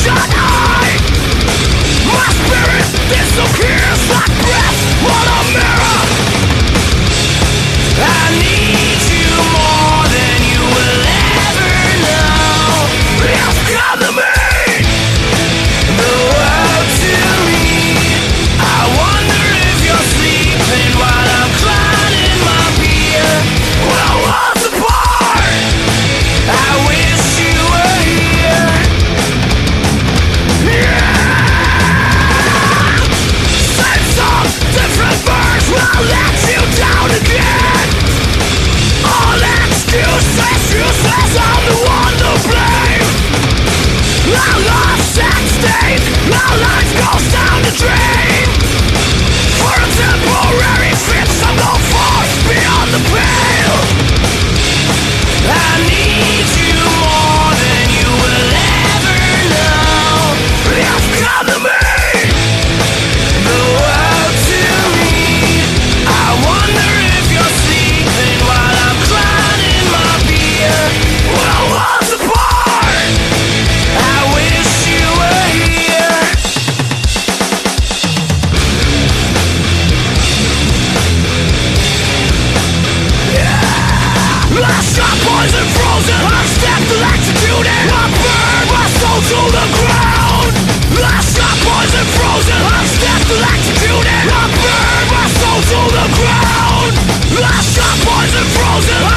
bloodshot eye. My spirit disappears like breath on a mirror. I need you more than you will ever know. You've come to me, the world to me. I wonder if you're sleeping while I'm crying my beer. Well, worlds apart, I wish you were here. Same song, different verse, I'll let you down again. All excuses, useless, I'm the one to blame. Our love's at stake, our life goes down the drain. For a temporary fix, I'm no force beyond the pale. I need you more than you will ever know. You've come to me, the world to me. I wonder if you're sleeping while I'm crying my beer. Well, worlds apart, I wish you were here. I shot poison frozen, I'm stabbed electrocuted. I burned my soul to the ground. I shot poison frozen, I'm stabbed electrocuted. I burned my soul to the ground. I shot poison frozen.